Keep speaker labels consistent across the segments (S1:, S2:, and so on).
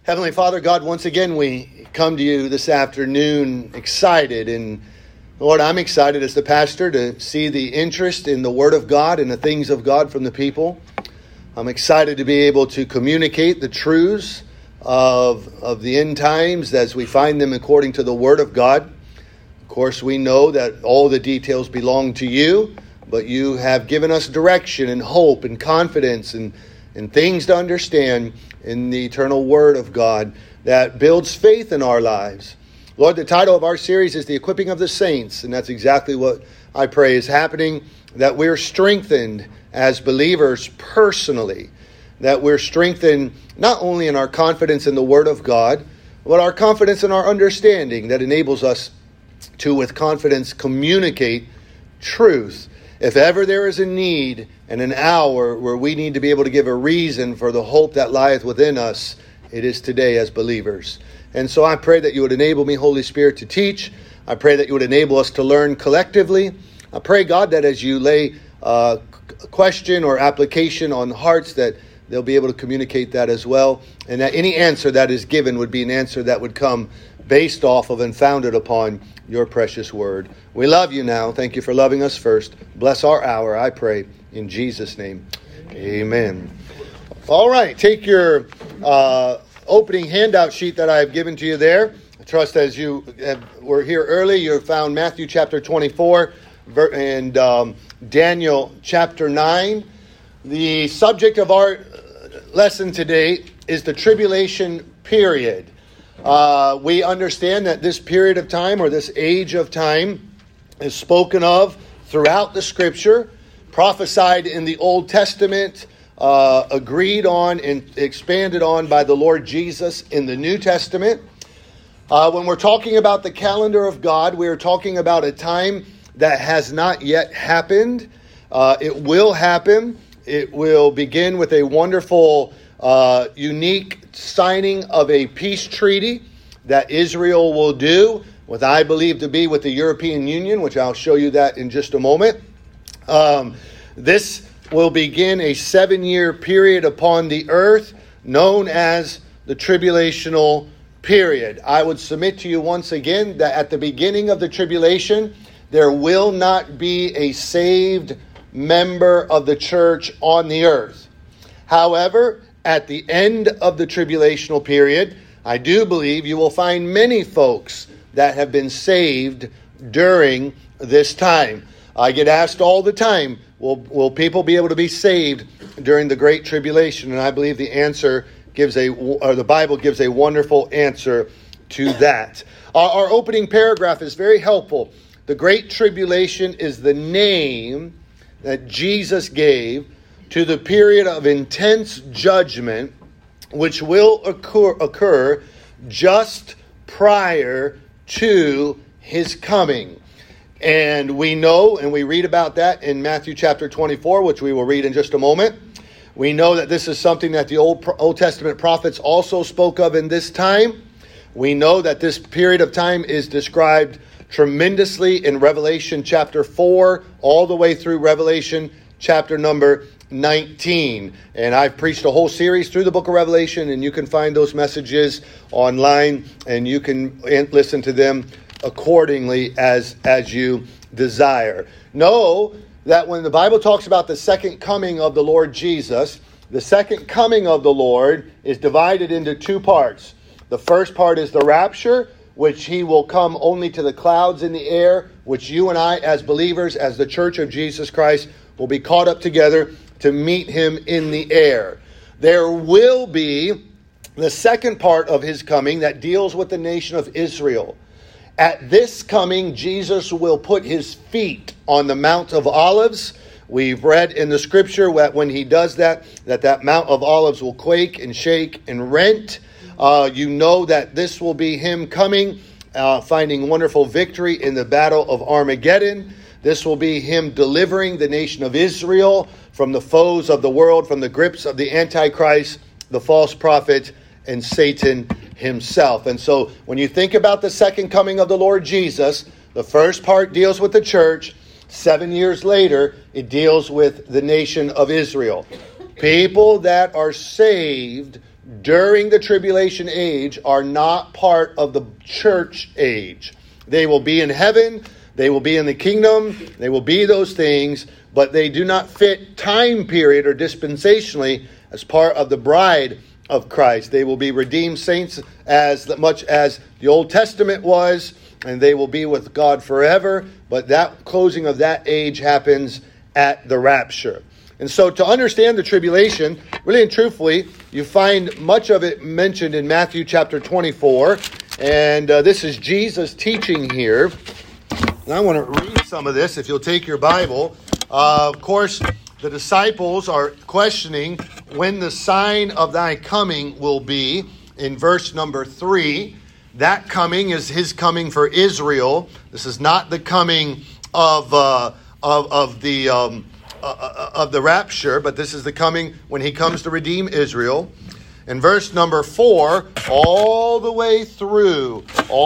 S1: Heavenly Father, God, once again we come to you this afternoon excited. And Lord, I'm excited as the pastor to see the interest in the Word of God and the things of God from the people. I'm excited to be able to communicate the truths of the end times as we find them according to the Word of God. Of course, we know that all the details belong to you, but you have given us direction and hope and confidence and things to understand in the eternal Word of God that builds faith in our lives. Lord, the title of our series is The Equipping of the Saints, and that's exactly what I pray is happening, that we're strengthened as believers personally, that we're strengthened not only in our confidence in the Word of God, but our confidence in our understanding that enables us to, with confidence, communicate truth. If ever there is a need and an hour where we need to be able to give a reason for the hope that lieth within us, it is today as believers. And so I pray that you would enable me, Holy Spirit, to teach. I pray that you would enable us to learn collectively. I pray, God, that as you lay a question or application on hearts, that they'll be able to communicate that as well. And that any answer that is given would be an answer that would come based off of and founded upon your precious word. We love you now. Thank you for loving us first. Bless our hour, I pray, in Jesus' name. Amen. All right, take your opening handout sheet that I have given to you there. I trust as you were here early, you found Matthew chapter 24 and Daniel chapter 9. The subject of our lesson today is the tribulation period. We understand that this period of time or this age of time is spoken of throughout the Scripture, prophesied in the Old Testament, agreed on and expanded on by the Lord Jesus in the New Testament. When we're talking about the calendar of God, we're talking about a time that has not yet happened. It will happen. It will begin with a wonderful, unique signing of a peace treaty that Israel will do, what I believe to be with the European Union, which I'll show you that in just a moment. This will begin a 7-year period upon the earth known as the tribulational period. I would submit to you once again that at the beginning of the tribulation, there will not be a saved member of the church on the earth. However, at the end of the tribulational period, I do believe you will find many folks that have been saved during this time. I get asked all the time, will people be able to be saved during the Great Tribulation? And I believe the answer the Bible gives a wonderful answer to that. Our opening paragraph is very helpful. The Great Tribulation is the name that Jesus gave to the period of intense judgment which will occur just prior to his coming. And we know, and we read about that in Matthew chapter 24, which we will read in just a moment. We know that this is something that the Old Testament prophets also spoke of in this time. We know that this period of time is described tremendously in Revelation chapter 4, all the way through Revelation chapter number 19. And I've preached a whole series through the book of Revelation, and you can find those messages online, and you can listen to them accordingly as you desire. Know that when the Bible talks about the second coming of the Lord Jesus, the second coming of the Lord is divided into two parts. The first part is the rapture, which he will come only to the clouds in the air, which you and I as believers, as the church of Jesus Christ, will be caught up together to meet him in the air. There will be the second part of his coming that deals with the nation of Israel. At this coming, Jesus will put his feet on the Mount of Olives. We've read in the Scripture that when he does that Mount of Olives will quake and shake and rent. You know that this will be him coming, finding wonderful victory in the battle of Armageddon. This will be him delivering the nation of Israel from the foes of the world, from the grips of the Antichrist, the false prophet, and Satan himself. And so when you think about the second coming of the Lord Jesus, the first part deals with the church. 7 years later, it deals with the nation of Israel. People that are saved during the tribulation age are not part of the church age. They will be in heaven, they will be in the kingdom, they will be those things, but they do not fit time period or dispensationally as part of the bride of Christ. They will be redeemed saints as much as the Old Testament was, and they will be with God forever, but that closing of that age happens at the rapture. And so to understand the tribulation, really and truthfully, you find much of it mentioned in Matthew chapter 24. And this is Jesus teaching here. And I want to read some of this if you'll take your Bible. Of course, the disciples are questioning when the sign of thy coming will be in verse number 3. That coming is his coming for Israel. This is not the coming of the rapture, but this is the coming when he comes to redeem Israel. In verse number 4, all the way through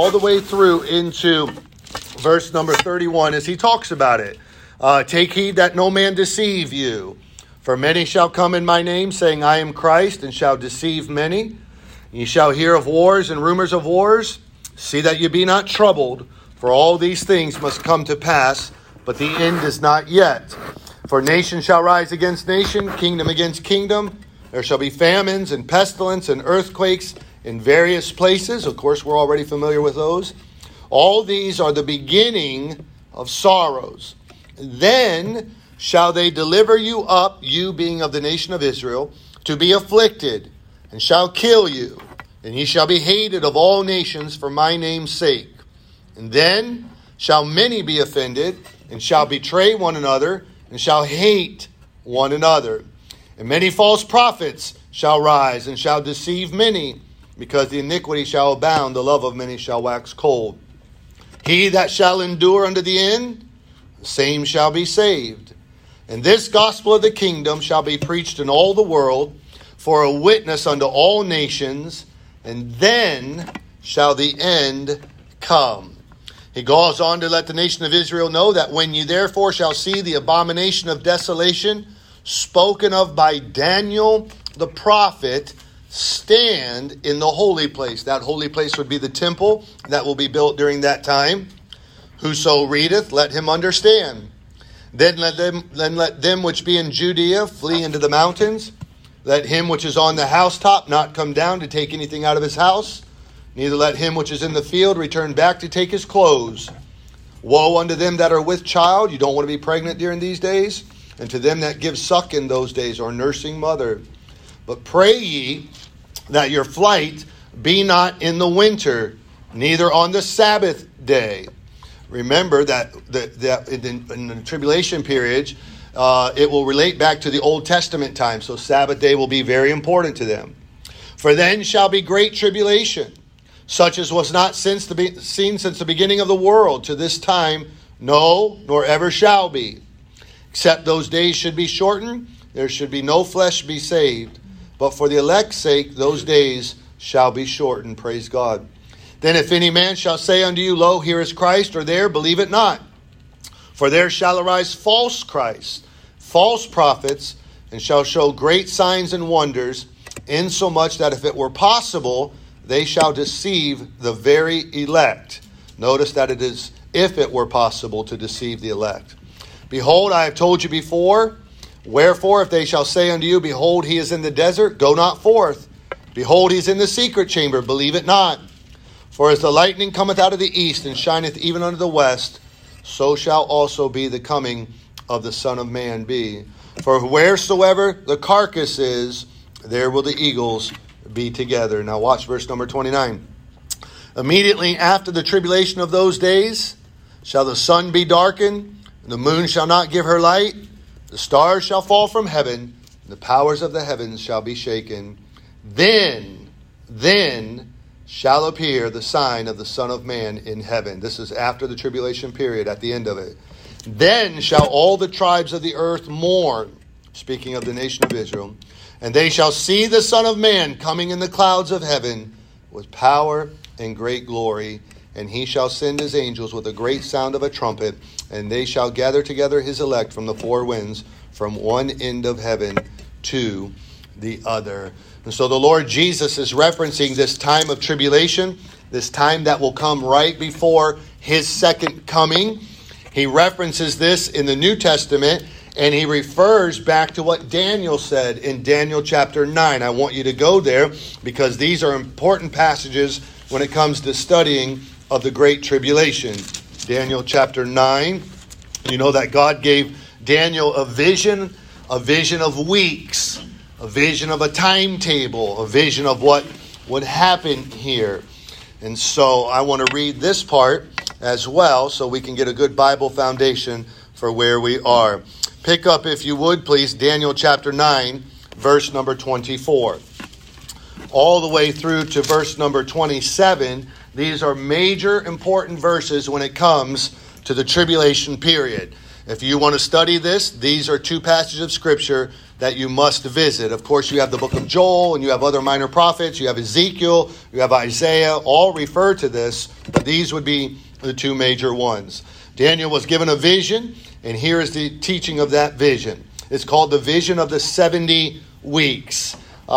S1: into verse number 31, as he talks about it. Take heed that no man deceive you. For many shall come in my name, saying, I am Christ, and shall deceive many. Ye shall hear of wars and rumors of wars. See that ye be not troubled, for all these things must come to pass, but the end is not yet. For nation shall rise against nation, kingdom against kingdom. There shall be famines and pestilence and earthquakes in various places. Of course, we're already familiar with those. All these are the beginning of sorrows. Then shall they deliver you up, you being of the nation of Israel, to be afflicted, and shall kill you. And ye shall be hated of all nations for my name's sake. And then shall many be offended, and shall betray one another, and shall hate one another. And many false prophets shall rise, and shall deceive many, because the iniquity shall abound, the love of many shall wax cold. He that shall endure unto the end, the same shall be saved. And this gospel of the kingdom shall be preached in all the world, for a witness unto all nations, and then shall the end come. He goes on to let the nation of Israel know that when ye therefore shall see the abomination of desolation, spoken of by Daniel the prophet, stand in the holy place. That holy place would be the temple that will be built during that time. Whoso readeth, let him understand. Then let them which be in Judea flee into the mountains. Let him which is on the housetop not come down to take anything out of his house. Neither let him which is in the field return back to take his clothes. Woe unto them that are with child. You don't want to be pregnant during these days. And to them that give suck in those days, or nursing mother. But pray ye that your flight be not in the winter, neither on the Sabbath day. Remember that in the tribulation period, it will relate back to the Old Testament time. So Sabbath day will be very important to them. For then shall be great tribulation, such as was not seen since the beginning of the world to this time, no, nor ever shall be. Except those days should be shortened, there should be no flesh be saved. But for the elect's sake, those days shall be shortened. Praise God. Then if any man shall say unto you, Lo, here is Christ, or there, believe it not. For there shall arise false Christs, false prophets, and shall show great signs and wonders, insomuch that if it were possible, they shall deceive the very elect. Notice that it is if it were possible to deceive the elect. Behold, I have told you before. Wherefore, if they shall say unto you, Behold, he is in the desert, go not forth. Behold, he is in the secret chamber, believe it not. For as the lightning cometh out of the east, and shineth even unto the west, so shall also be the coming of the Son of Man be. For wheresoever the carcass is, there will the eagles be together. Now watch verse number 29. Immediately after the tribulation of those days, shall the sun be darkened, and the moon shall not give her light. The stars shall fall from heaven, and the powers of the heavens shall be shaken. Then shall appear the sign of the Son of Man in heaven. This is after the tribulation period, at the end of it. Then shall all the tribes of the earth mourn, speaking of the nation of Israel, and they shall see the Son of Man coming in the clouds of heaven with power and great glory. And he shall send his angels with a great sound of a trumpet, and they shall gather together his elect from the four winds, from one end of heaven to the other. And so the Lord Jesus is referencing this time of tribulation, this time that will come right before his second coming. He references this in the New Testament, and he refers back to what Daniel said in Daniel chapter 9. I want you to go there because these are important passages when it comes to studying of the Great Tribulation. Daniel chapter 9, you know that God gave Daniel a vision of weeks, a vision of a timetable, a vision of what would happen here. And so I want to read this part as well so we can get a good Bible foundation for where we are. Pick up, if you would, please, Daniel chapter 9, verse number 24. All the way through to verse number 27. These are major important verses when it comes to the tribulation period. If you want to study this, these are two passages of Scripture that you must visit. Of course, you have the book of Joel, and you have other minor prophets, you have Ezekiel, you have Isaiah, all refer to this, but these would be the two major ones. Daniel was given a vision, and here is the teaching of that vision. It's called the vision of the 70 weeks.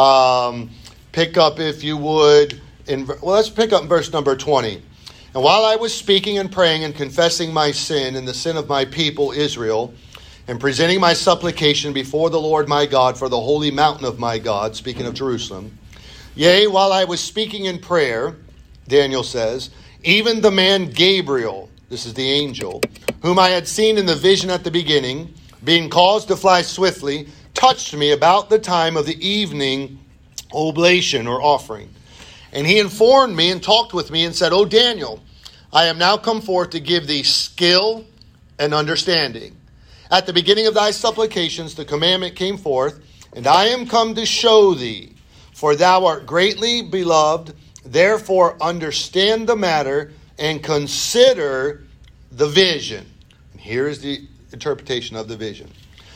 S1: Pick up, if you would, let's pick up verse number 20. And while I was speaking and praying and confessing my sin and the sin of my people Israel, and presenting my supplication before the Lord my God for the holy mountain of my God, speaking of Jerusalem, yea, while I was speaking in prayer, Daniel says, even the man Gabriel, this is the angel, whom I had seen in the vision at the beginning, being caused to fly swiftly, touched me about the time of the evening oblation or offering. And he informed me and talked with me and said, O Daniel, I am now come forth to give thee skill and understanding. At the beginning of thy supplications the commandment came forth, and I am come to show thee, for thou art greatly beloved, therefore understand the matter and consider the vision. And here is the interpretation of the vision.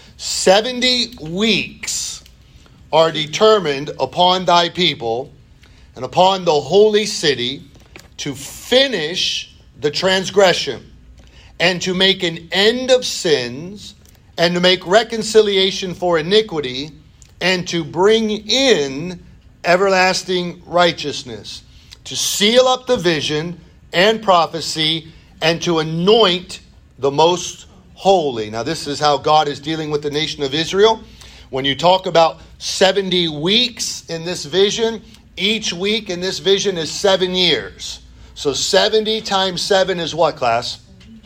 S1: 70 weeks are determined upon thy people and upon the holy city to finish the transgression and to make an end of sins and to make reconciliation for iniquity and to bring in everlasting righteousness, to seal up the vision and prophecy and to anoint the most holy. Now this is how God is dealing with the nation of Israel. When you talk about 70 weeks in this vision, each week in this vision is 7 years. So 70 times 7 is what, class?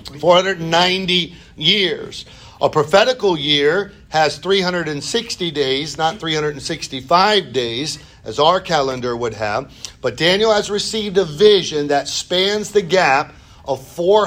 S1: 490 years. A prophetical year has 360 days, not 365 days, as our calendar would have. But Daniel has received a vision that spans the gap of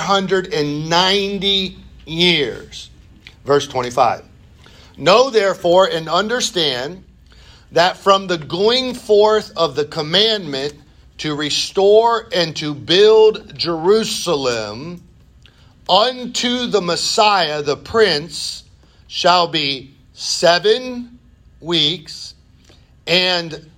S1: 490 years. Verse 25. Know therefore and understand that from the going forth of the commandment to restore and to build Jerusalem unto the Messiah, the Prince, shall be 7 weeks and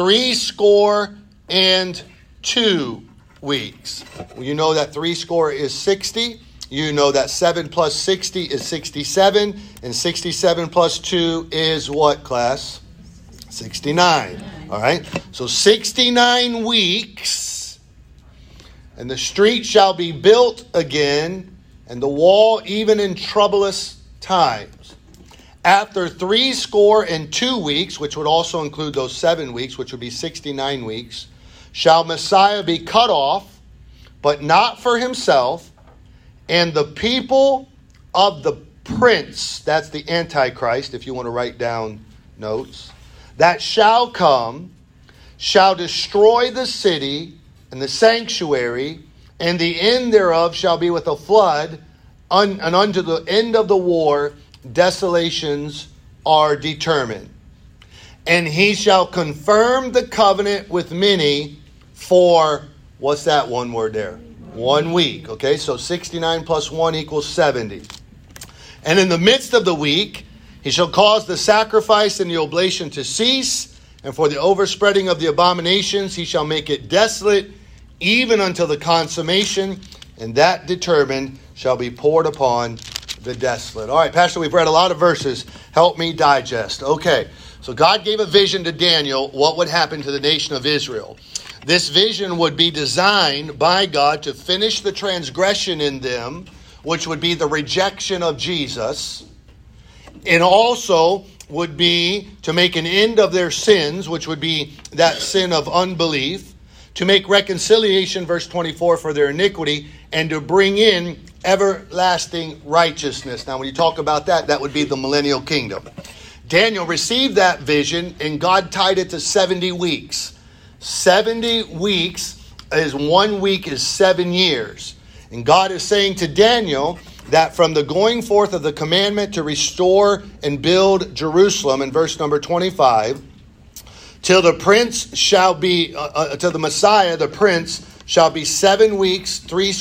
S1: 62 weeks. You know that 60 is 60. You know that 7 plus 60 is 67. And 67 plus 2 is what, class? 69. All right. So 69 weeks. And the street shall be built again, and the wall even in troublous times. After 62 weeks, which would also include those 7 weeks, which would be 69 weeks, shall Messiah be cut off, but not for himself, and the people of the prince, that's the Antichrist, if you want to write down notes, that shall come, shall destroy the city and the sanctuary, and the end thereof shall be with a flood, and unto the end of the war desolations are determined. And he shall confirm the covenant with many for, what's that one word there? 1 week. Okay, so 69 plus 1 equals 70. And in the midst of the week, he shall cause the sacrifice and the oblation to cease, and for the overspreading of the abominations he shall make it desolate, even until the consummation, and that determined shall be poured upon the desolate. All right, Pastor, we've read a lot of verses. Help me digest. Okay, So God gave a vision to Daniel, what would happen to the nation of Israel. This vision would be designed by God to finish the transgression in them, which would be the rejection of Jesus. And also would be to make an end of their sins, which would be that sin of unbelief. To make reconciliation, verse 24, for their iniquity, and to bring in everlasting righteousness. Now, when you talk about that, that would be the millennial kingdom. Daniel received that vision, and God tied it to 70 weeks. 70 weeks is 1 week is 7 years. And God is saying to Daniel that from the going forth of the commandment to restore and build Jerusalem, in verse number 25, till the prince shall be, till the Messiah, the prince, shall be 7 weeks,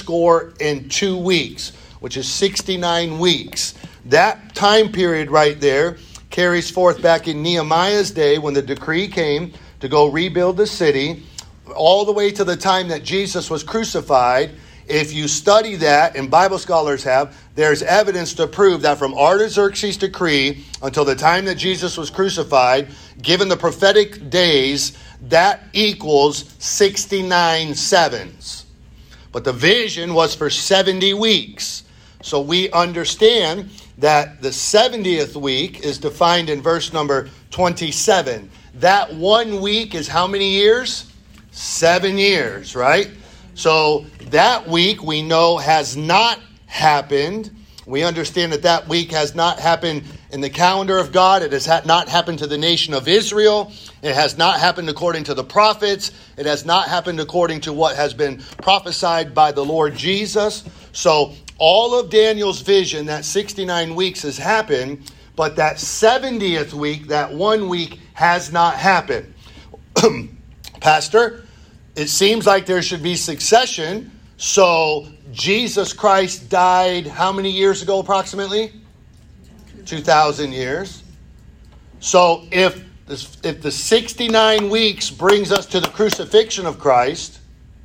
S1: 62 weeks, which is 69 weeks. That time period right there carries forth back in Nehemiah's day when the decree came to go rebuild the city, all the way to the time that Jesus was crucified. If you study that, and Bible scholars have, there's evidence to prove that from Artaxerxes' decree until the time that Jesus was crucified, given the prophetic days, that equals 69 sevens. But the vision was for 70 weeks. So we understand that the 70th week is defined in verse number 27. That 1 week is how many years? 7 years, right? So that week we know has not happened. We understand that that week has not happened in the calendar of God. It has not happened to the nation of Israel. It has not happened according to the prophets. It has not happened according to what has been prophesied by the Lord Jesus. So all of Daniel's vision, that 69 weeks has happened, but that 70th week, that 1 week, has not happened. Pastor, it seems like there should be succession. So Jesus Christ died how many years ago approximately? 2,000 years. So if the 69 weeks brings us to the crucifixion of Christ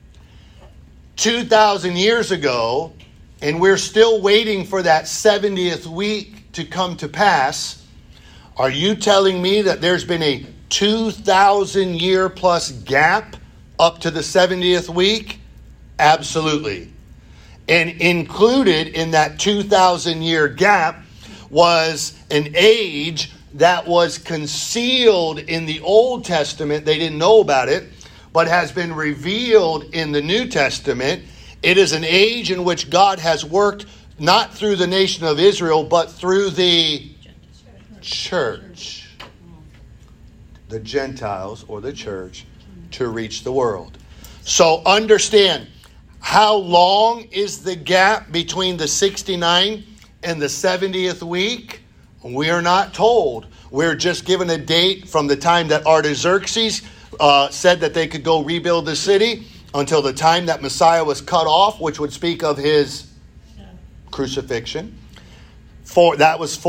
S1: 2,000 years ago, and we're still waiting for that 70th week to come to pass, are you telling me that there's been a 2,000 year plus gap up to the 70th week? Absolutely. And included in that 2,000 year gap was an age that was concealed in the Old Testament. They didn't know about it, but has been revealed in the New Testament. It is an age in which God has worked not through the nation of Israel, but through the church, the Gentiles or the church, to reach the world. So understand, how long is the gap between the 69 and the 70th week? We are not told. We're just given a date from the time that Artaxerxes said that they could go rebuild the city until the time that Messiah was cut off, which would speak of his crucifixion. That was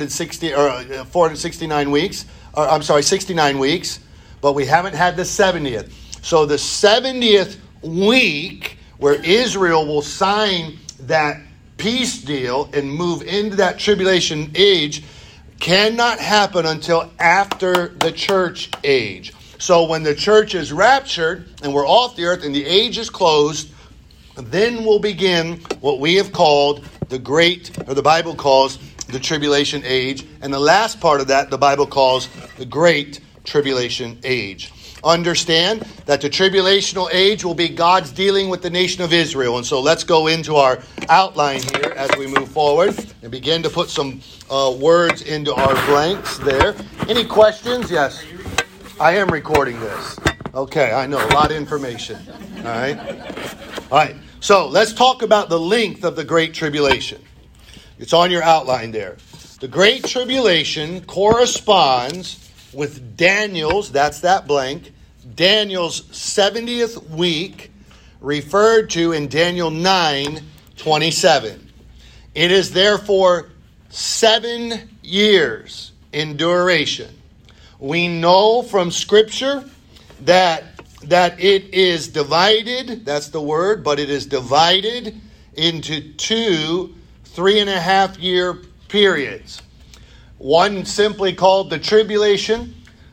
S1: 469 weeks. 69 weeks. But we haven't had the 70th. So the 70th week, where Israel will sign that peace deal and move into that tribulation age, cannot happen until after the church age. So when the church is raptured and we're off the earth and the age is closed, then we'll begin what we have called the Bible calls the tribulation age. And the last part of that, the Bible calls the great tribulation age. Understand that the tribulational age will be God's dealing with the nation of Israel. And so let's go into our outline here as we move forward and begin to put some words into our blanks there. Any questions? Yes. I am recording this. Okay, I know. A lot of information. All right. So let's talk about the length of the Great Tribulation. It's on your outline there. The Great Tribulation corresponds with Daniel's, that's that blank, Daniel's 70th week, referred to in Daniel 9:27. It is therefore 7 years in duration. We know from Scripture that it is divided, that's the word, but it is divided into 2 3.5 year periods. One simply called the tribulation,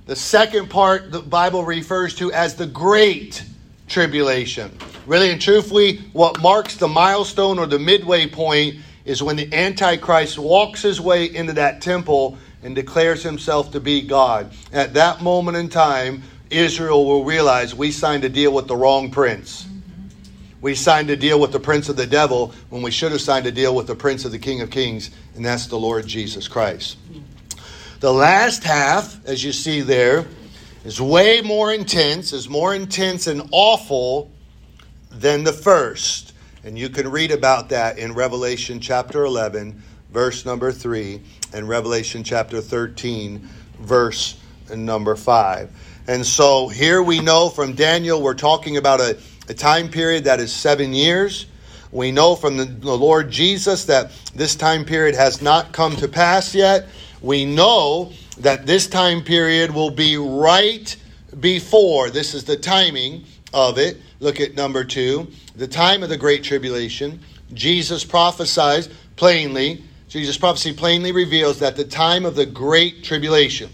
S1: The second part the Bible refers to as the Great Tribulation. Really and truthfully, what marks the milestone or the midway point is when the Antichrist walks his way into that temple and declares himself to be God. At that moment in time, Israel will realize we signed a deal with the wrong prince. We signed a deal with the prince of the devil when we should have signed a deal with the prince of the King of Kings, and that's the Lord Jesus Christ. The last half, as you see there, is way more intense, and awful than the first. And you can read about that in Revelation chapter 11, verse number 3, and Revelation chapter 13, verse number 5. And so here we know from Daniel, we're talking about a time period that is 7 years. We know from the Lord Jesus that this time period has not come to pass yet. We know that this time period will be right before. This is the timing of it. Look at number 2. The time of the Great Tribulation. Jesus' prophecy plainly reveals that the time of the Great Tribulation,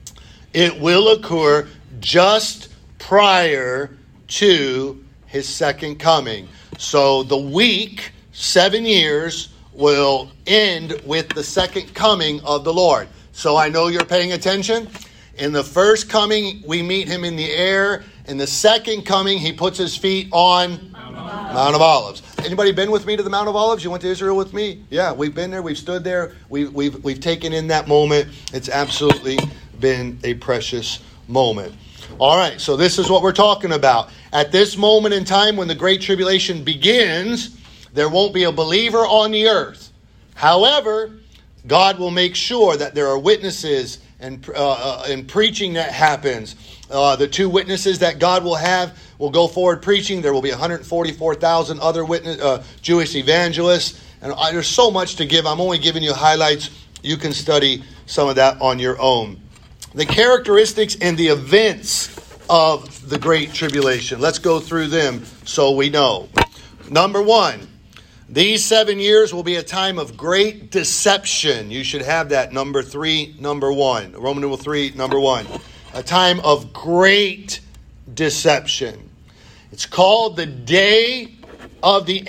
S1: it will occur just prior to his second coming. So the week, 7 years, will end with the second coming of the Lord. So I know you're paying attention. In the first coming, we meet him in the air. In the second coming, he puts his feet on Mount of Olives. Anybody been with me to the Mount of Olives? You went to Israel with me? Yeah, we've been there. We've stood there. We've taken in that moment. It's absolutely been a precious moment. All right, so this is what we're talking about. At this moment in time when the Great Tribulation begins, there won't be a believer on the earth. However, God will make sure that there are witnesses and preaching that happens. The 2 witnesses that God will have will go forward preaching. There will be 144,000 other Jewish evangelists. And there's so much to give. I'm only giving you highlights. You can study some of that on your own. The characteristics and the events of the Great Tribulation. Let's go through them so we know. Number 1, these 7 years will be a time of great deception. You should have that number 3, number 1. Roman numeral 3, number 1. A time of great deception. It's called the day of the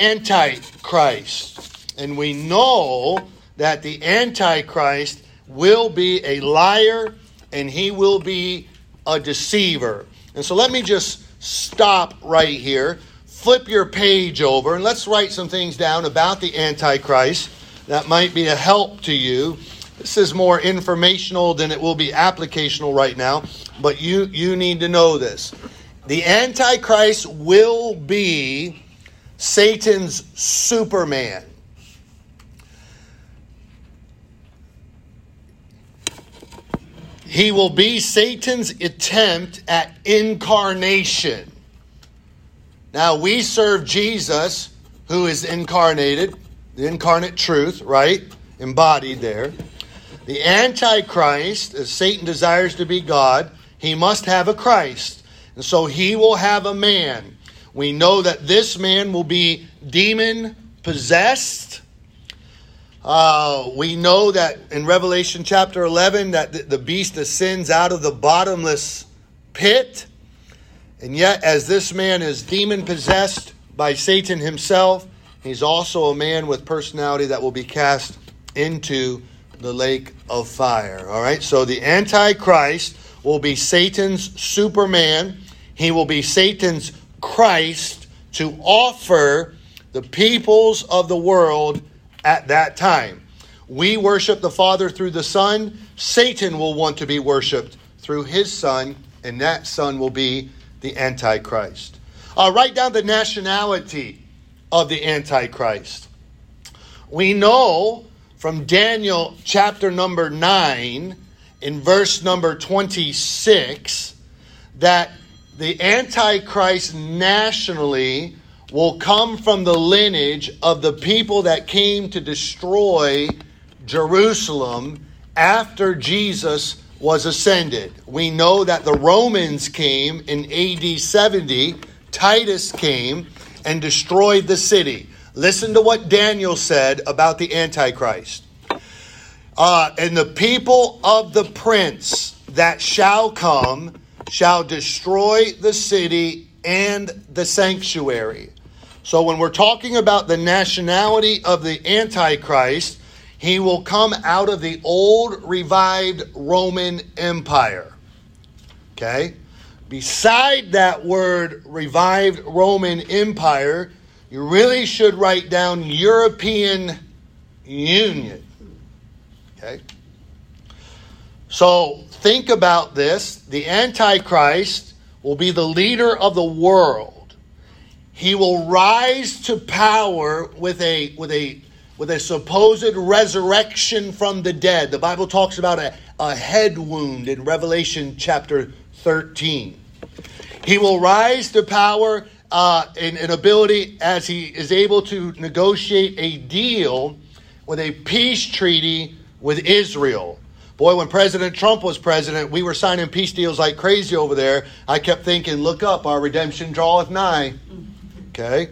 S1: Antichrist. And we know that the Antichrist will be a liar and he will be a deceiver. And so let me just stop right here. Flip your page over and let's write some things down about the Antichrist that might be a help to you. This is more informational than it will be applicational right now, but you need to know this. The Antichrist will be Satan's Superman. He will be Satan's attempt at incarnation. Now, we serve Jesus, who is incarnated, the incarnate truth, right? Embodied there. The Antichrist, as Satan desires to be God, he must have a Christ. And so he will have a man. We know that this man will be demon-possessed. We know that in Revelation chapter 11 that the beast ascends out of the bottomless pit. And yet, as this man is demon-possessed by Satan himself, he's also a man with personality that will be cast into the lake of fire. All right, so the Antichrist will be Satan's Superman. He will be Satan's Christ to offer the peoples of the world at that time. We worship the Father through the Son. Satan will want to be worshipped through his Son, and that Son will be the Antichrist. Write down the nationality of the Antichrist. We know from Daniel chapter number 9 in verse number 26 that the Antichrist nationally will come from the lineage of the people that came to destroy Jerusalem after Jesus was ascended. We know that the Romans came in AD 70. Titus came and destroyed the city. Listen to what Daniel said about the Antichrist. And the people of the prince that shall come shall destroy the city and the sanctuary. So when we're talking about the nationality of the Antichrist, he will come out of the old revived Roman Empire. Okay? Beside that word revived Roman Empire, you really should write down European Union. Okay? So think about this. The Antichrist will be the leader of the world. He will rise to power with a supposed resurrection from the dead. The Bible talks about a head wound in Revelation chapter 13. He will rise to power in ability as he is able to negotiate a deal with a peace treaty with Israel. Boy, when President Trump was president, we were signing peace deals like crazy over there. I kept thinking, look up, our redemption draweth nigh. Okay?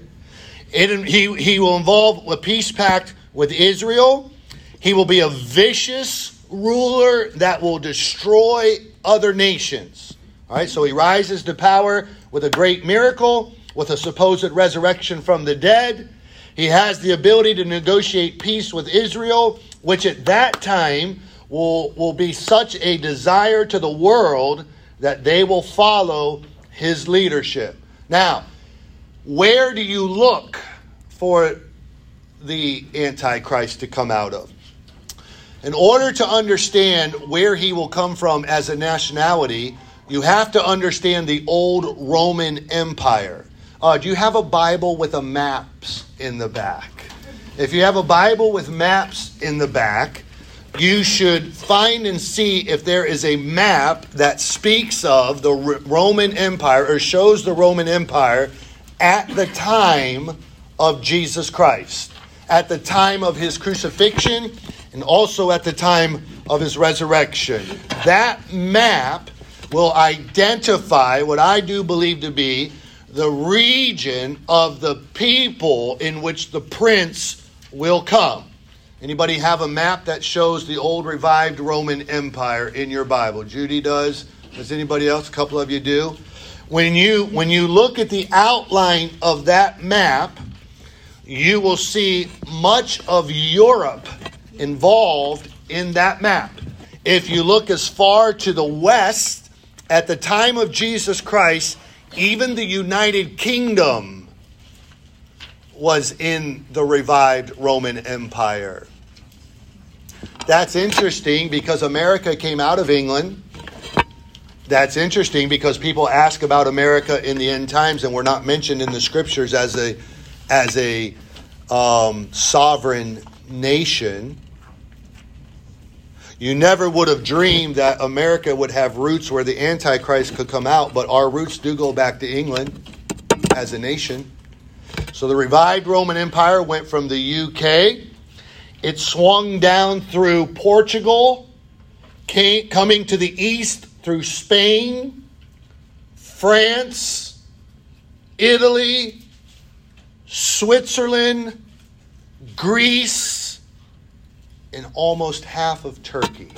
S1: He will involve a peace pact with Israel. He will be a vicious ruler that will destroy other nations. All right, so he rises to power with a great miracle, with a supposed resurrection from the dead. He has the ability to negotiate peace with Israel, which at that time will be such a desire to the world that they will follow his leadership. Now, where do you look for the Antichrist to come out of? In order to understand where he will come from as a nationality, you have to understand the old Roman Empire. Do you have a Bible with a maps in the back? If you have a Bible with maps in the back, you should find and see if there is a map that speaks of the Roman Empire or shows the Roman Empire at the time of Jesus Christ, at the time of his crucifixion, and also at the time of his resurrection. That map will identify what I do believe to be the region of the people in which the prince will come. Anybody have a map that shows the old revived Roman Empire in your Bible? Judy does. Does anybody else? A couple of you do. When you look at the outline of that map, you will see much of Europe involved in that map. If you look as far to the west, at the time of Jesus Christ, even the United Kingdom was in the revived Roman Empire. That's interesting because America came out of England. That's interesting because people ask about America in the end times, and we're not mentioned in the scriptures as a sovereign nation. You never would have dreamed that America would have roots where the Antichrist could come out, but our roots do go back to England as a nation. So the revived Roman Empire went from the UK. It swung down through Portugal, coming to the east through Spain, France, Italy, Switzerland, Greece, and almost half of Turkey.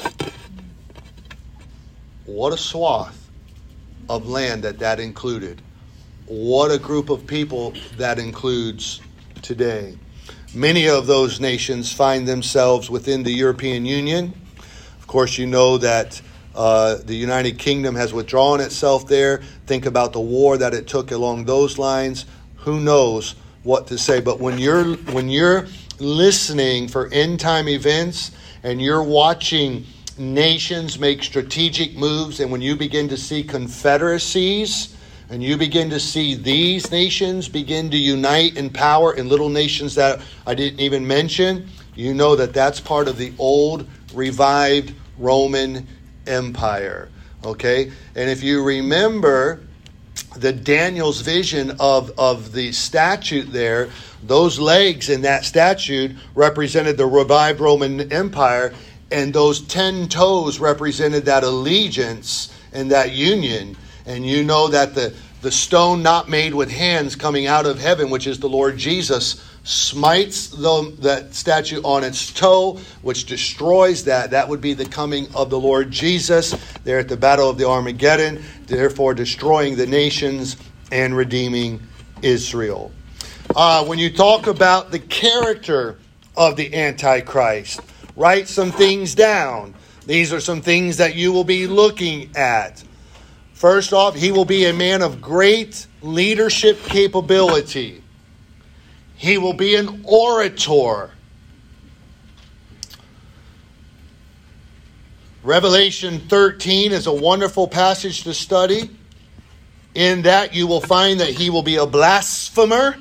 S1: What a swath of land that included. What a group of people that includes today. Many of those nations find themselves within the European Union. Of course, you know that the United Kingdom has withdrawn itself there. Think about the war that it took along those lines. Who knows what to say? But when you're listening for end time events and you're watching nations make strategic moves, and when you begin to see confederacies and you begin to see these nations begin to unite in power in little nations that I didn't even mention, you know that that's part of the old revived Roman Empire. Okay? And if you remember the Daniel's vision of the statue there, those legs in that statue represented the revived Roman Empire, and those 10 toes represented that allegiance and that union. And you know that the stone not made with hands coming out of heaven, which is the Lord Jesus, smites that statue on its toe, which destroys that. That would be the coming of the Lord Jesus there at the Battle of the Armageddon, therefore destroying the nations and redeeming Israel. When you talk about the character of the Antichrist, write some things down. These are some things that you will be looking at. First off, he will be a man of great leadership capability. He will be an orator. Revelation 13 is a wonderful passage to study. In that you will find that he will be a blasphemer.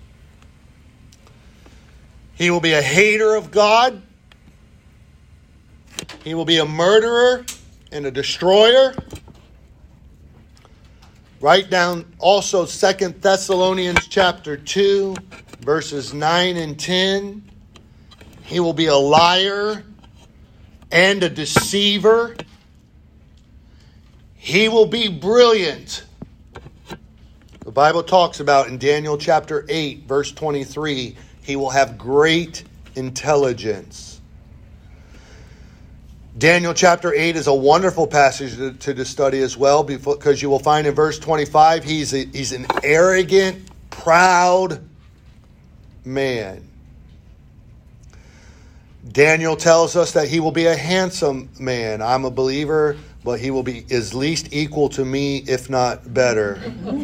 S1: He will be a hater of God. He will be a murderer and a destroyer. Write down also 2 Thessalonians chapter 2, verses 9 and 10. He will be a liar and a deceiver. He will be brilliant. The Bible talks about in Daniel chapter 8, verse 23, he will have great intelligence. Daniel chapter 8 is a wonderful passage to study as well, because you will find in verse 25, he's an arrogant, proud man. Daniel tells us that he will be a handsome man. I'm a believer, but he will be at least equal to me, if not better.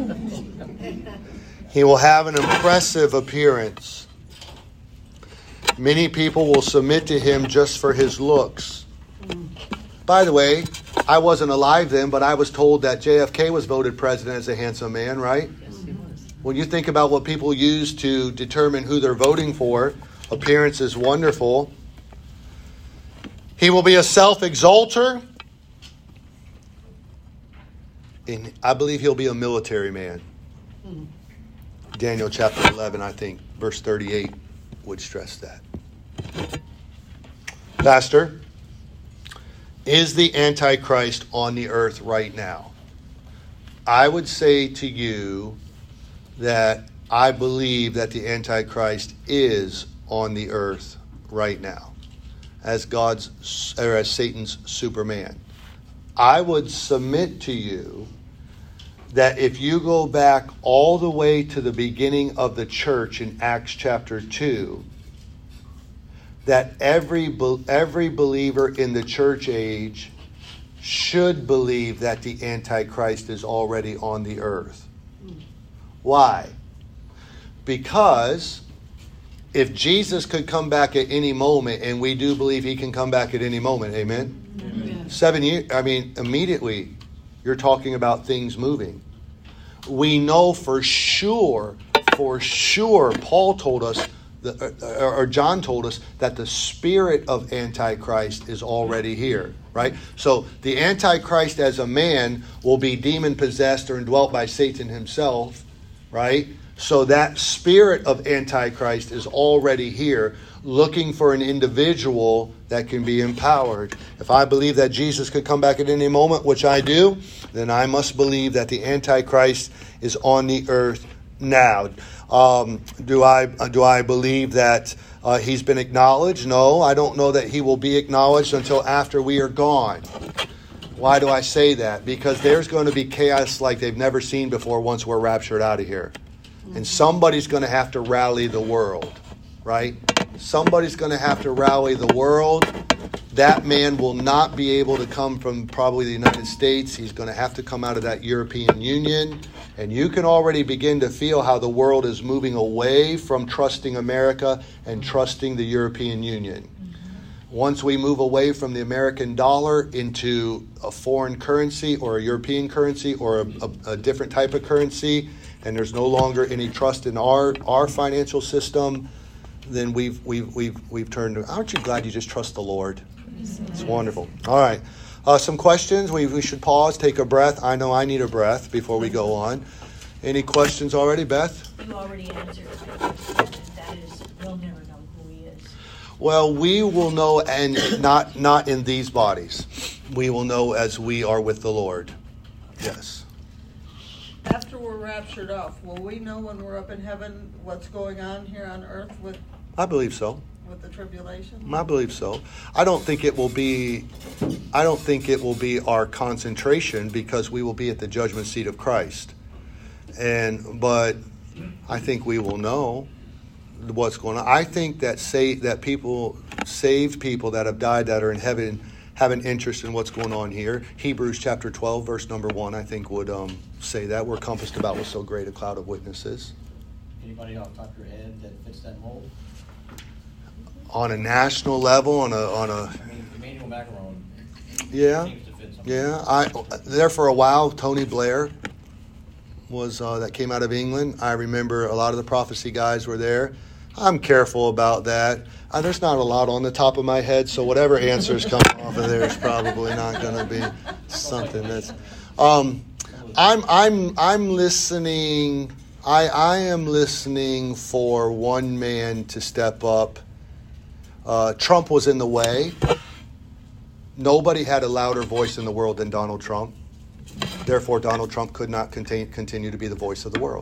S1: He will have an impressive appearance. Many people will submit to him just for his looks. By the way, I wasn't alive then, but I was told that JFK was voted president as a handsome man, right?
S2: Yes, he was.
S1: When you think about what people use to determine who they're voting for, appearance is wonderful. He will be a self-exalter. And I believe he'll be a military man. Daniel chapter 11, I think, verse 38 would stress that. Pastor, is the Antichrist on the earth right now? I would say to you that I believe that the Antichrist is on the earth right now as Satan's Superman. I would submit to you that if you go back all the way to the beginning of the church in Acts chapter 2, that every believer in the church age should believe that the Antichrist is already on the earth. Why? Because if Jesus could come back at any moment, and we do believe he can come back at any moment, amen? Amen. 7 years, immediately you're talking about things moving. We know for sure, Paul told us, or John told us, that the spirit of Antichrist is already here, right? So the Antichrist as a man will be demon-possessed or indwelt by Satan himself, right? So that spirit of Antichrist is already here, looking for an individual that can be empowered. If I believe that Jesus could come back at any moment, which I do, then I must believe that the Antichrist is on the earth now. Do I believe that he's been acknowledged? No, I don't know that he will be acknowledged until after we are gone. Why do I say that? Because there's going to be chaos like they've never seen before once we're raptured out of here. And somebody's going to have to rally the world, right? Somebody's going to have to rally the world. That man will not be able to come from probably the United States. He's going to have to come out of that European Union. And you can already begin to feel how the world is moving away from trusting America and trusting the European Union. Once we move away from the American dollar into a foreign currency or a European currency or a different type of currency, and there's no longer any trust in our financial system, then we've turned to. Aren't you glad you just trust the Lord? It's wonderful. All right. Some questions. We should pause, take a breath. I know I need a breath before we go on. Any questions already, Beth?
S2: You already answered my question. That is, we'll never know who he is.
S1: Well, we will know, and not in these bodies. We will know as we are with the Lord. Yes.
S3: After we're raptured off, will we know when we're up in heaven what's going on here on earth with
S1: I believe so.
S3: the tribulation?
S1: I believe so. I don't think it will be our concentration, because we will be at the judgment seat of Christ. But I think we will know what's going on. I think that saved people that have died that are in heaven have an interest in what's going on here. Hebrews chapter 12, verse number 1, I think would say that we're compassed about with so great a cloud of witnesses.
S4: Anybody off the top of your head that fits that mold?
S1: On a national level, on a
S4: Emmanuel Macron.
S1: Yeah,
S4: Seems to fit something.
S1: yeah. There for a while, Tony Blair was that came out of England. I remember a lot of the prophecy guys were there. I'm careful about that. There's not a lot on the top of my head, so whatever answers come off of there is probably not going to be something that's. I'm listening. I am listening for one man to step up. Trump was in the way. Nobody had a louder voice in the world than Donald Trump. Therefore, Donald Trump could not continue to be the voice of the world.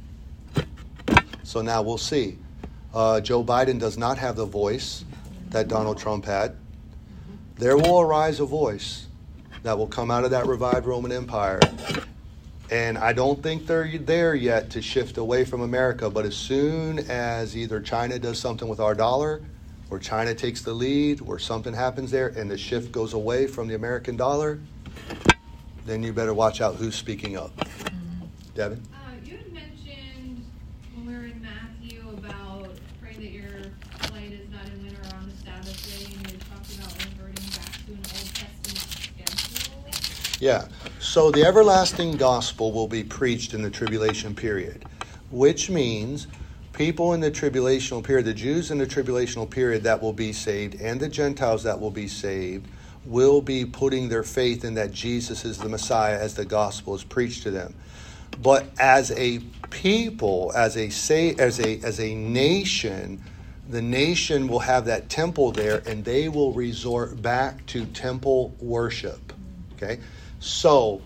S1: So now we'll see. Joe Biden does not have the voice that Donald Trump had. There will arise a voice that will come out of that revived Roman Empire. And I don't think they're there yet to shift away from America. But as soon as either China does something with our dollar, or China takes the lead, or something happens there and the shift goes away from the American dollar, then you better watch out who's speaking up. Devin?
S5: You had mentioned when we were in Matthew about pray that your flight is not in winter on the Sabbath day, and you talked about reverting back to an Old Testament schedule.
S1: Yeah. So the everlasting gospel will be preached in the tribulation period, which means people in the tribulational period, the Jews in the tribulational period that will be saved, and the Gentiles that will be saved, will be putting their faith in that Jesus is the Messiah as the gospel is preached to them. But as a people, as a nation, the nation will have that temple there, and they will resort back to temple worship. Okay, so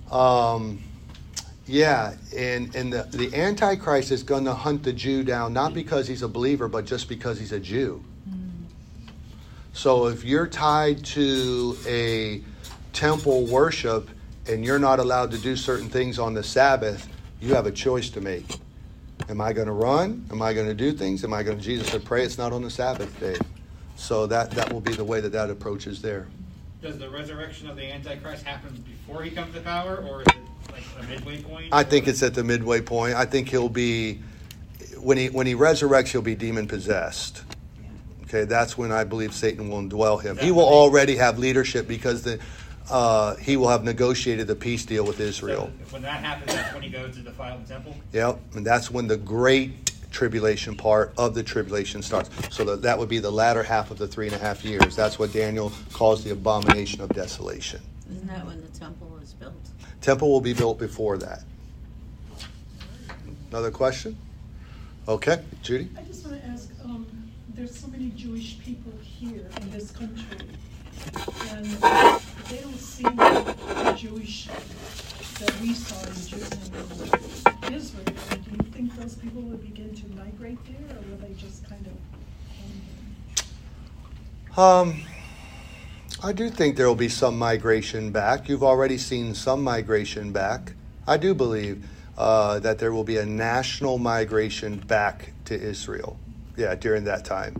S1: yeah, and the Antichrist is going to hunt the Jew down, not because he's a believer, but just because he's a Jew. So if you're tied to a temple worship and you're not allowed to do certain things on the Sabbath, you have a choice to make. Am I going to run? Am I going to do things? Am I going to, Jesus said, pray it's not on the Sabbath day. So that will be the way that approach is there.
S6: Does the resurrection of the Antichrist happen before he comes to power, or is it like a midway point?
S1: I think it's at the midway point. I think he'll be, when he resurrects, he'll be demon possessed. Okay, that's when I believe Satan will indwell him. He will already have leadership because he will have negotiated the peace deal with Israel.
S6: So when that happens, that's when he goes to defile the temple?
S1: Yep, and that's when the great tribulation part of the tribulation starts. So that would be the latter half of the 3.5 years. That's what Daniel calls the abomination of desolation.
S2: Isn't that when the temple is built?
S1: Temple will be built before that. Another question? Okay, Judy?
S7: I just want to ask, there's so many Jewish people here in this country, and they don't seem like the Jewish that we saw in Israel. Do you think those people will begin to migrate there, or will they just kind of
S1: I do think there will be some migration back. You've already seen some migration back. I do believe that there will be a national migration back to Israel. Yeah, during that time.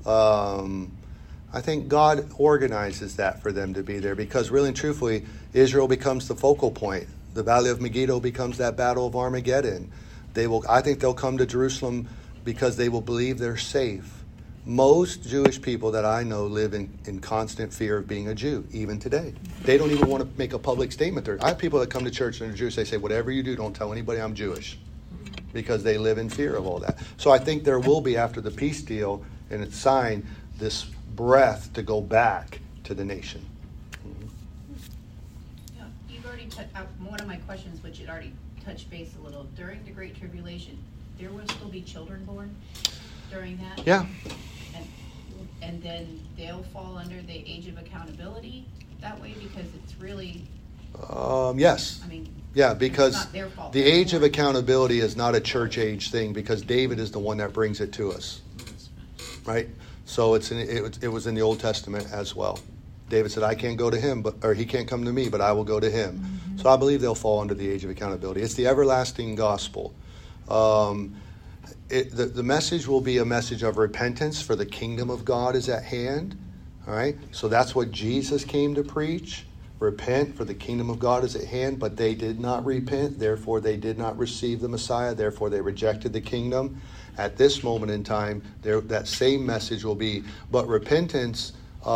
S1: I think God organizes that for them to be there, because really and truthfully, Israel becomes the focal point. The Valley of Megiddo becomes that battle of Armageddon. I think they'll come to Jerusalem because they will believe they're safe. Most Jewish people that I know live in constant fear of being a Jew, even today. They don't even want to make a public statement. I have people that come to church and they're Jewish. They say, whatever you do, don't tell anybody I'm Jewish, because they live in fear of all that. So I think there will be, after the peace deal and it's signed, this breath to go back to the nation.
S8: Yeah, you've already touched one of my questions, which had already touched base a little. During the Great Tribulation, there will still be children born during that?
S1: Yeah.
S8: And then they'll fall under the age of accountability that way, because it's really
S1: Yes.
S8: I mean,
S1: Yeah,
S8: it's
S1: because
S8: not their fault.
S1: the age of accountability is not a church age thing, because David is the one that brings it to us, right? So it was in the Old Testament as well. David said, "I can't go to him, or he can't come to me, but I will go to him."
S8: Mm-hmm.
S1: So I believe they'll fall under the age of accountability. It's the everlasting gospel. The message will be a message of repentance, for the kingdom of God is at hand. All right, so that's what Jesus came to preach. Repent, for the kingdom of God is at hand. But they did not repent, therefore they did not receive the Messiah, therefore they rejected the kingdom. At this moment in time, that same message will be, but repentance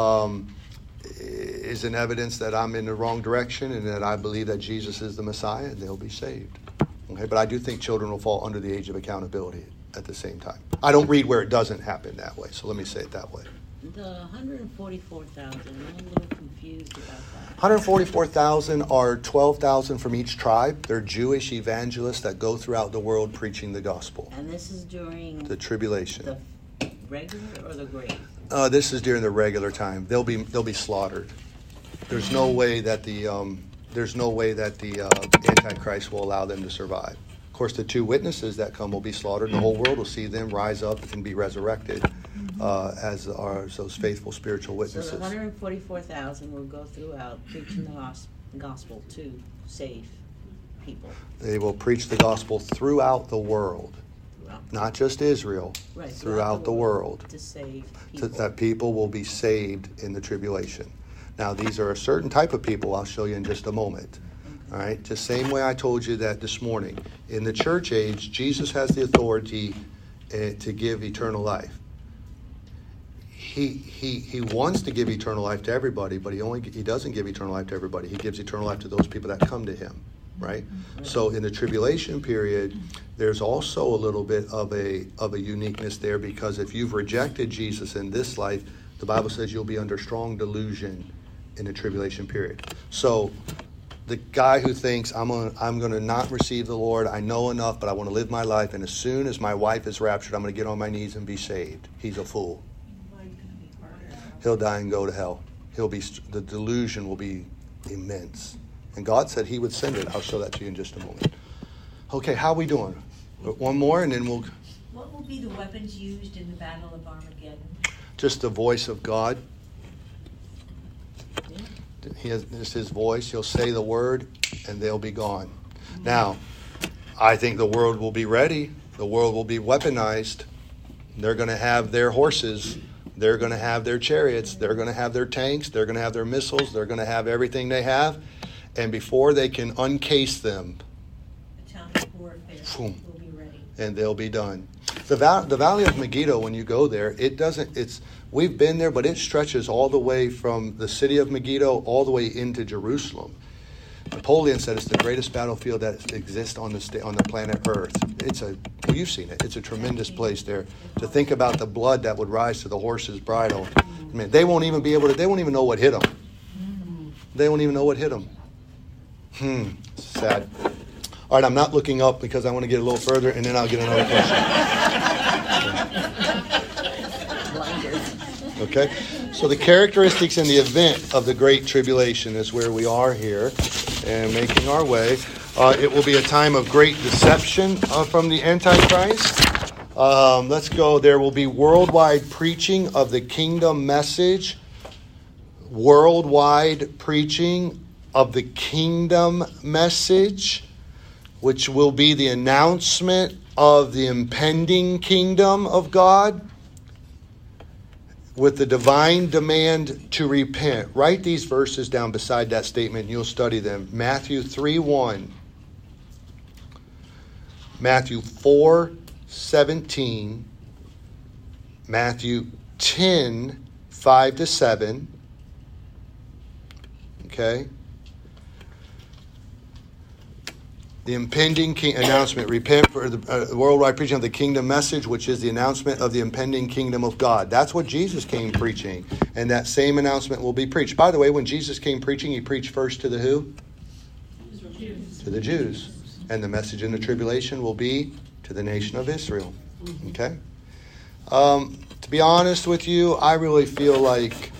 S1: is an evidence that I'm in the wrong direction and that I believe that Jesus is the Messiah, and they'll be saved. Okay, but I do think children will fall under the age of accountability at the same time. I don't read where it doesn't happen that way, so let me say it that way.
S2: The 144,000, I'm a little confused about that.
S1: 144,000 are 12,000 from each tribe. They're Jewish evangelists that go throughout the world preaching the gospel.
S2: And this is during
S1: The tribulation.
S2: the regular or the great?
S1: This is during the regular time. They'll be slaughtered. There's no way that the Antichrist will allow them to survive. Of course, the two witnesses that come will be slaughtered, and the whole world will see them rise up and be resurrected as those faithful spiritual witnesses.
S2: So the 144,000 will go throughout preaching the gospel to save people.
S1: They will preach the gospel throughout the world, not just Israel,
S2: Right,
S1: throughout the world,
S2: to save
S1: so
S2: people.
S1: that people will be saved in the tribulation. Now, these are a certain type of people I'll show you in just a moment. All right, just same way I told you that this morning. In the church age, Jesus has the authority to give eternal life. He wants to give eternal life to everybody, but he doesn't give eternal life to everybody. He gives eternal life to those people that come to him, right? So in the tribulation period, there's also a little bit of a uniqueness there, because if you've rejected Jesus in this life, the Bible says you'll be under strong delusion in the tribulation period. So the guy who thinks I'm going to not receive the Lord, I know enough, but I want to live my life, and as soon as my wife is raptured, I'm going to get on my knees and be saved. He's a fool. He'll die and go to hell. The delusion will be immense. And God said he would send it. I'll show that to you in just a moment. Okay, how are we doing? One more, and then we'll...
S2: What will be the weapons used in the Battle of Armageddon?
S1: Just the voice of God. It's his voice. He'll say the word, and they'll be gone. Now, I think the world will be ready. The world will be weaponized. They're going to have their horses. They're going to have their chariots. They're going to have their tanks. They're going to have their missiles. They're going to have everything they have. And before they can uncase them,
S2: Atomic warfare
S1: boom,
S2: will be ready.
S1: and they'll be done. The Valley of Megiddo, when you go there, we've been there, but it stretches all the way from the city of Megiddo all the way into Jerusalem. Napoleon said it's the greatest battlefield that exists on the planet Earth. You've seen it. It's a tremendous place there. To think about the blood that would rise to the horse's bridle. I mean, they won't even know what hit them. They won't even know what hit them. Sad. All right, I'm not looking up because I want to get a little further, and then I'll get another question. Okay? So the characteristics and the event of the Great Tribulation is where we are here and making our way. It will be a time of great deception from the Antichrist. Let's go. There will be worldwide preaching of the kingdom message. Worldwide preaching of the kingdom message, which will be the announcement of the impending kingdom of God, with the divine demand to repent. Write these verses down beside that statement and you'll study them. Matthew 3:1. Matthew 4:17. Matthew 10:5-7. Okay? The impending announcement, repent for the worldwide preaching of the kingdom message, which is the announcement of the impending kingdom of God. That's what Jesus came preaching, and that same announcement will be preached. By the way, when Jesus came preaching, he preached first to the who?
S7: Jews.
S1: To the Jews. And the message in the tribulation will be to the nation of Israel. Okay? To be honest with you, I really feel like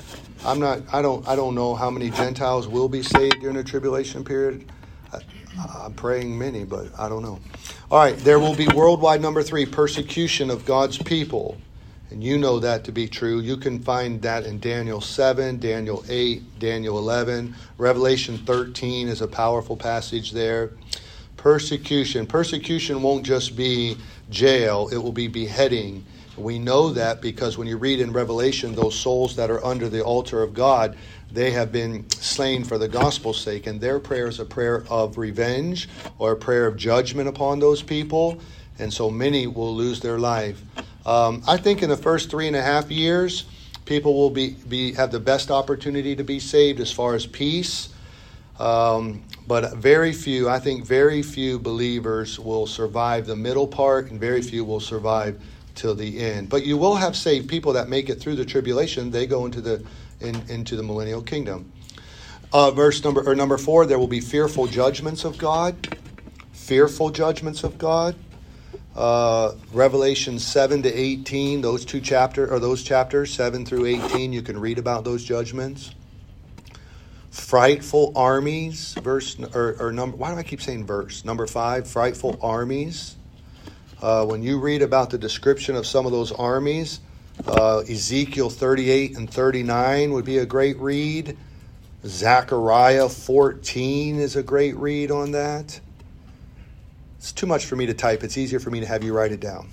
S1: I don't know how many Gentiles will be saved during the tribulation period. I'm praying many, but I don't know. All right, there will be worldwide, number 3, persecution of God's people. And you know that to be true. You can find that in Daniel 7, Daniel 8, Daniel 11. Revelation 13 is a powerful passage there. Persecution. Persecution won't just be jail. It will be beheading. We know that because when you read in Revelation, those souls that are under the altar of God, they have been slain for the gospel's sake. And their prayer is a prayer of revenge or a prayer of judgment upon those people. And so many will lose their life. I think in the first 3.5 years, people will have the best opportunity to be saved as far as peace. But very few believers will survive the middle part, and very few will survive till the end. But you will have saved people that make it through the tribulation. They go into the millennial kingdom. Number 4, there will be fearful judgments of God. Fearful judgments of God. Revelation 7 to 18, those chapters 7 through 18, you can read about those judgments. Frightful armies, why do I keep saying verse? Number 5, frightful armies. When you read about the description of some of those armies, Ezekiel 38 and 39 would be a great read. Zechariah 14 is a great read on that. It's too much for me to type. It's easier for me to have you write it down.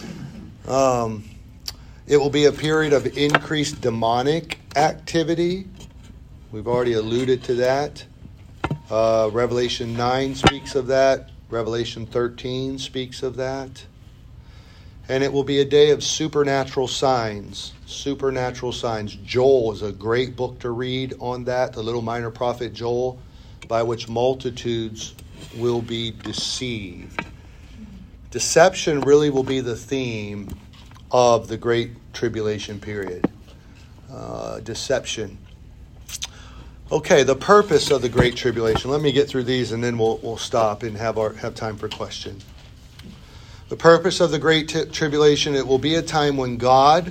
S1: It will be a period of increased demonic activity. We've already alluded to that. Revelation 9 speaks of that. Revelation 13 speaks of that. And it will be a day of supernatural signs. Supernatural signs. Joel is a great book to read on that. The little minor prophet Joel, by which multitudes will be deceived. Deception really will be the theme of the Great Tribulation period. Deception. Okay, the purpose of the Great Tribulation. Let me get through these and then we'll stop and have time for questions. The purpose of the Great Tribulation, it will be a time when God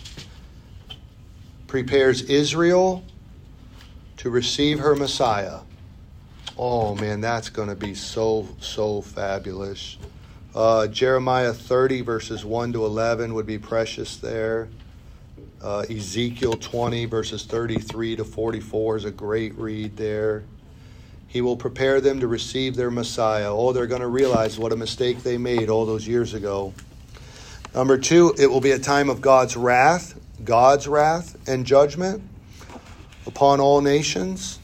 S1: prepares Israel to receive her Messiah. Oh man, that's going to be so fabulous. Jeremiah 30 verses 1 to 11 would be precious there. Ezekiel 20 verses 33 to 44 is a great read there. He will prepare them to receive their Messiah. Oh, they're going to realize what a mistake they made all those years ago. Number 2, it will be a time of God's wrath and judgment upon all nations.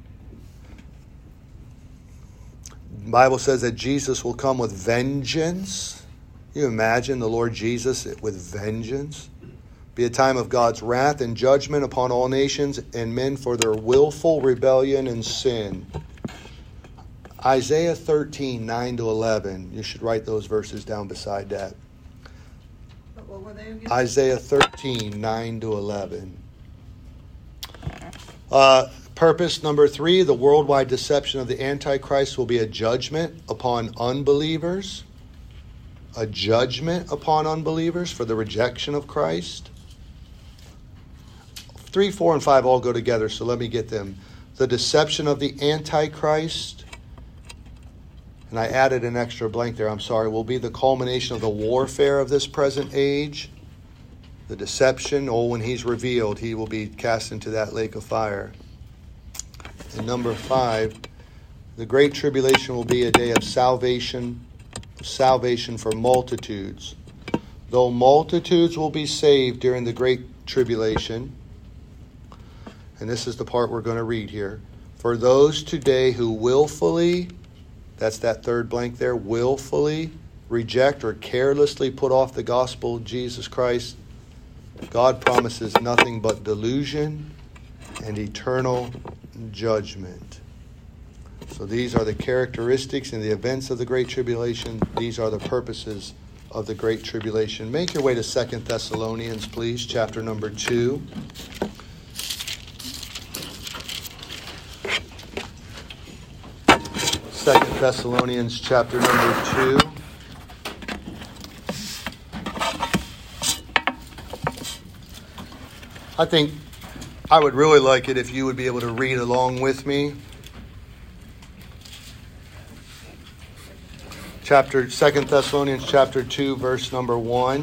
S1: The Bible says that Jesus will come with vengeance. Can you imagine the Lord Jesus with vengeance? Be a time of God's wrath and judgment upon all nations and men for their willful rebellion and sin. Isaiah 13, 9 to 11. You should write those verses down beside that.
S3: What were they again?
S1: Isaiah 13, 9 to 11. Purpose number 3, the worldwide deception of the Antichrist will be a judgment upon unbelievers. A judgment upon unbelievers for the rejection of Christ. 3, 4, and 5 all go together, so let me get them. The deception of the Antichrist, and I added an extra blank there, I'm sorry, will be the culmination of the warfare of this present age. The deception, when he's revealed, he will be cast into that lake of fire. And number 5, the Great Tribulation will be a day of salvation for multitudes. Though multitudes will be saved during the Great Tribulation, and this is the part we're going to read here, for those today who willfully, that's that third blank there, willfully reject or carelessly put off the gospel of Jesus Christ, God promises nothing but delusion and eternal judgment. So these are the characteristics and the events of the Great Tribulation. These are the purposes of the Great Tribulation. Make your way to 2 Thessalonians, please, chapter number 2. Second Thessalonians chapter number 2. I think I would really like it if you would be able to read along with me. 2 Thessalonians chapter 2, verse number 1.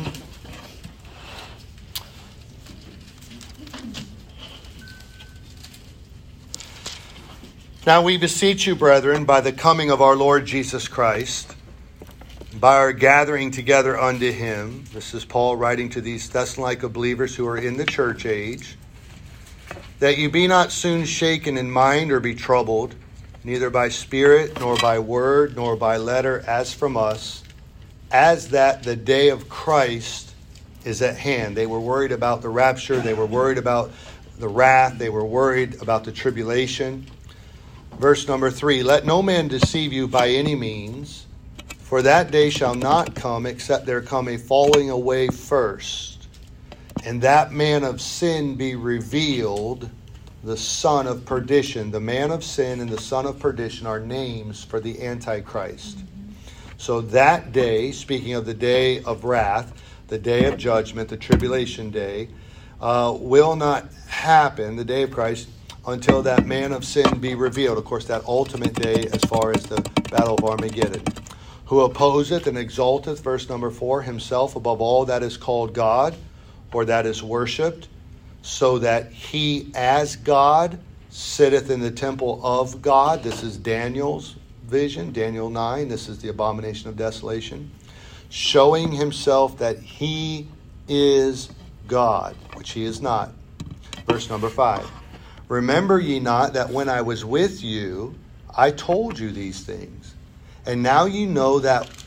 S1: Now we beseech you, brethren, by the coming of our Lord Jesus Christ, by our gathering together unto him. This is Paul writing to these Thessalonica believers who are in the church age. That you be not soon shaken in mind or be troubled, neither by spirit, nor by word, nor by letter, as from us, as that the day of Christ is at hand. They were worried about the rapture. They were worried about the wrath. They were worried about the tribulation. Verse number 3, let no man deceive you by any means, for that day shall not come except there come a falling away first, and that man of sin be revealed, the son of perdition. The man of sin and the son of perdition are names for the Antichrist. So that day, speaking of the day of wrath, the day of judgment, the tribulation day, will not happen, the day of Christ, until that man of sin be revealed. Of course, that ultimate day as far as the battle of Armageddon. Who opposeth and exalteth, verse number 4, himself above all that is called God, or that is worshipped, so that he as God sitteth in the temple of God. This is Daniel's vision, Daniel 9. This is the abomination of desolation. Showing himself that he is God, which he is not. Verse number 5. Remember ye not that when I was with you, I told you these things. And now you know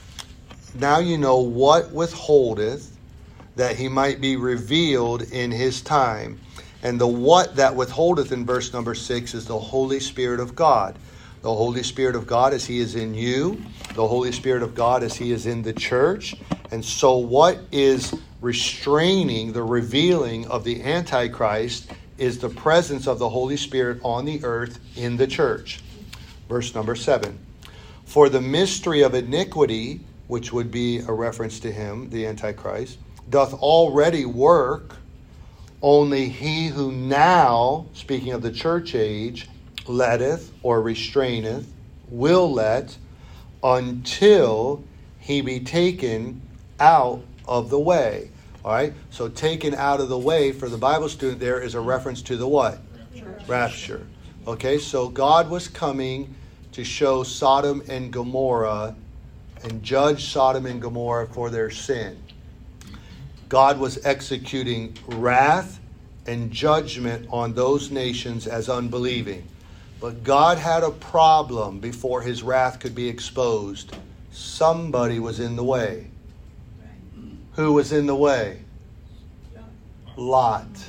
S1: what withholdeth, that he might be revealed in his time. And the what that withholdeth in verse number 6 is the Holy Spirit of God. The Holy Spirit of God as he is in you. The Holy Spirit of God as he is in the church. And so what is restraining the revealing of the Antichrist is the presence of the Holy Spirit on the earth in the church. Verse number 7. For the mystery of iniquity, which would be a reference to him, the Antichrist, doth already work, only he who now, speaking of the church age, letteth or restraineth, will let, until he be taken out of the way. All right? So taken out of the way for the Bible student there is a reference to the what? Rapture. Okay, so God was coming to show Sodom and Gomorrah and judge Sodom and Gomorrah for their sin. God was executing wrath and judgment on those nations as unbelieving. But God had a problem before his wrath could be exposed. Somebody was in the way. Who was in the way? Lot.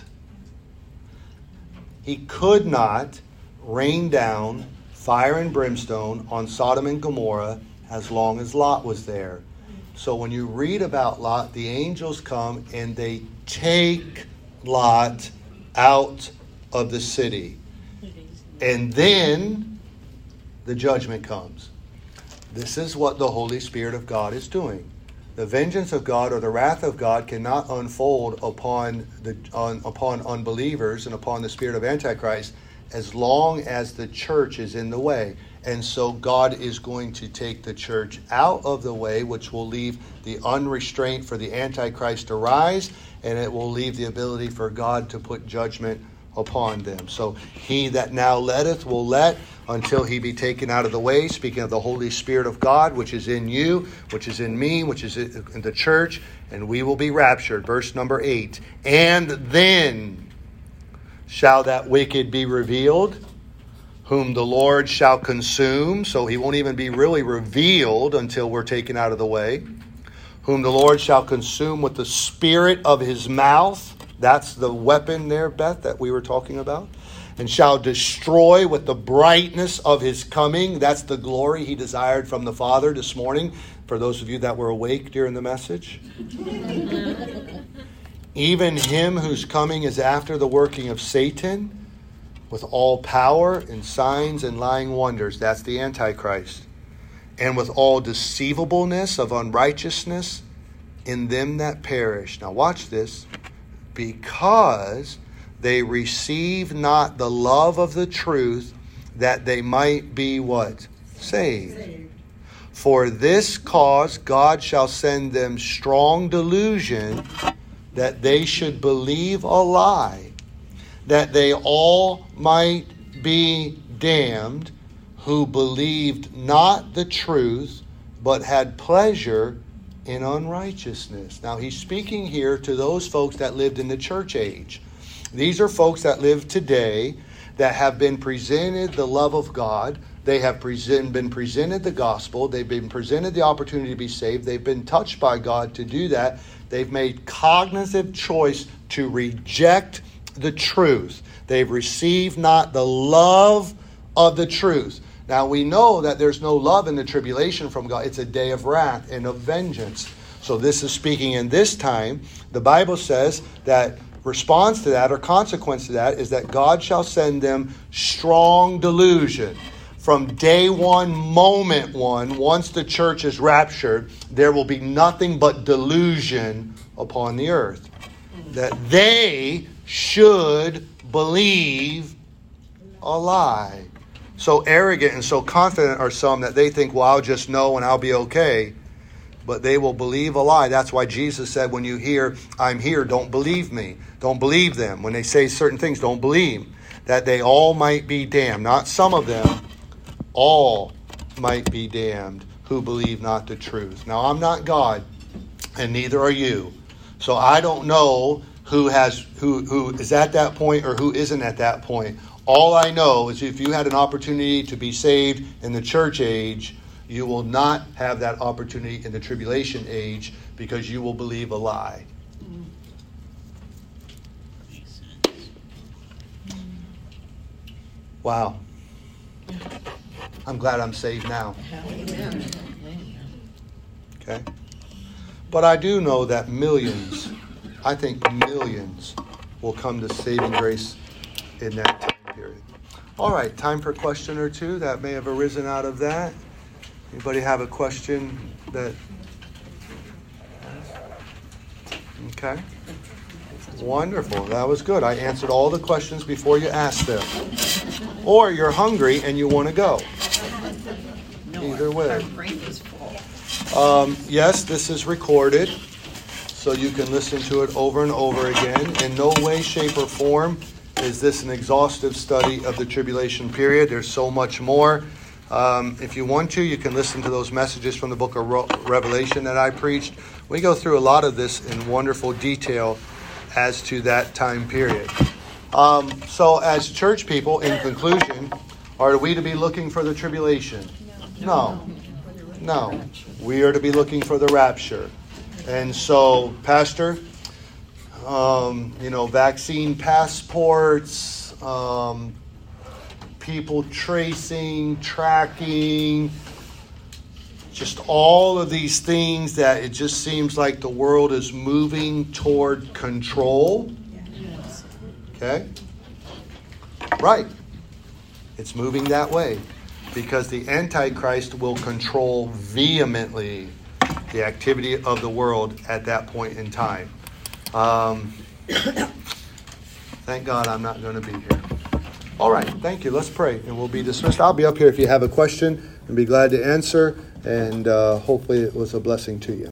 S1: He could not rain down fire and brimstone on Sodom and Gomorrah as long as Lot was there. So when you read about Lot, the angels come and they take Lot out of the city. And then the judgment comes. This is what the Holy Spirit of God is doing. The vengeance of God or the wrath of God cannot unfold upon unbelievers and upon the spirit of Antichrist as long as the church is in the way. And so God is going to take the church out of the way, which will leave the unrestraint for the Antichrist to rise, and it will leave the ability for God to put judgment upon them. So he that now letteth will let until he be taken out of the way, speaking of the Holy Spirit of God, which is in you, which is in me, which is in the church, and we will be raptured. Verse number 8. And then shall that wicked be revealed, whom the Lord shall consume. So he won't even be really revealed until we're taken out of the way. Whom the Lord shall consume with the spirit of his mouth. That's the weapon there, Beth, that we were talking about. And shall destroy with the brightness of his coming. That's the glory he desired from the Father this morning. For those of you that were awake during the message. Even him whose coming is after the working of Satan, with all power and signs and lying wonders. That's the Antichrist. And with all deceivableness of unrighteousness in them that perish. Now watch this. Because they receive not the love of the truth, that they might be what? Saved. For this cause God shall send them strong delusion, that they should believe a lie, that they all might be damned, who believed not the truth, but had pleasure in unrighteousness. Now he's speaking here to those folks that lived in the church age. These are folks that live today that have been presented the love of God. They have been presented the gospel. They've been presented the opportunity to be saved. They've been touched by God to do that. They've made cognitive choice to reject the truth. They've received not the love of the truth. Now we know that there's no love in the tribulation from God. It's a day of wrath and of vengeance. So this is speaking in this time. The Bible says that response to that or consequence to that is that God shall send them strong delusion. From day one, moment one, once the church is raptured, there will be nothing but delusion upon the earth. That they should believe a lie. So arrogant and so confident are some that they think, well, I'll just know and I'll be okay. But they will believe a lie. That's why Jesus said, when you hear, I'm here, don't believe me. Don't believe them. When they say certain things, don't believe. That they all might be damned. Not some of them. All might be damned who believe not the truth. Now, I'm not God, and neither are you. So I don't know who is at that point or who isn't at that point. All I know is if you had an opportunity to be saved in the church age, you will not have that opportunity in the tribulation age because you will believe a lie. Wow. I'm glad I'm saved now. Okay? But I do know that millions, I think millions, will come to saving grace in that time period. All right, time for a question or two that may have arisen out of that. Anybody have a question that... Okay. Wonderful. That was good. I answered all the questions before you asked them. Or you're hungry and you want to go. Either way. Yes, this is recorded, so you can listen to it over and over again. In no way, shape, or form is this an exhaustive study of the tribulation period. There's so much more. If you want to, you can listen to those messages from the book of Revelation that I preached. We go through a lot of this in wonderful detail as to that time period. So as church people, in conclusion, are we to be looking for the tribulation? No. We are to be looking for the rapture. And so, Pastor, vaccine passports, people tracing, tracking, just all of these things that it just seems like the world is moving toward control. Okay? Right. It's moving that way because the Antichrist will control vehemently the activity of the world at that point in time. Thank God I'm not going to be here. All right, thank you. Let's pray, and we'll be dismissed. I'll be up here if you have a question and be glad to answer, and hopefully it was a blessing to you.